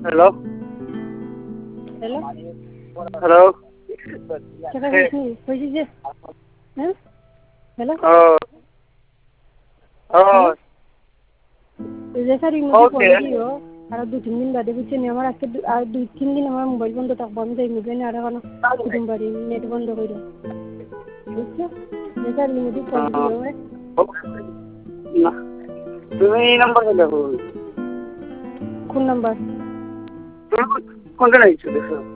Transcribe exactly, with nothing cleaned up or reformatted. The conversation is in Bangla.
হ্যালো হ্যালো হ্যালো কেটা কইছি কইছি যে হ্যাঁ হ্যালো ও ও হ্যালো রেফারিং মধ্যে ওকে ফোন দিও আর দুই তিন দিন বাদে বুঝছেন আমার আজকে দু- আর দুই তিন দিন আমার মোবাইল বন্ধ থাকবো আমি যাই মোবাইলে আর এখন কুটুম বাড়ি নেট বন্ধ করে বুঝছো রেফারিং মধ্যে ফোন দিও এ। না তুমি এই নাম্বারে দেখো কোন নাম্বার তুমি কোনটা নিয়েছো দেখো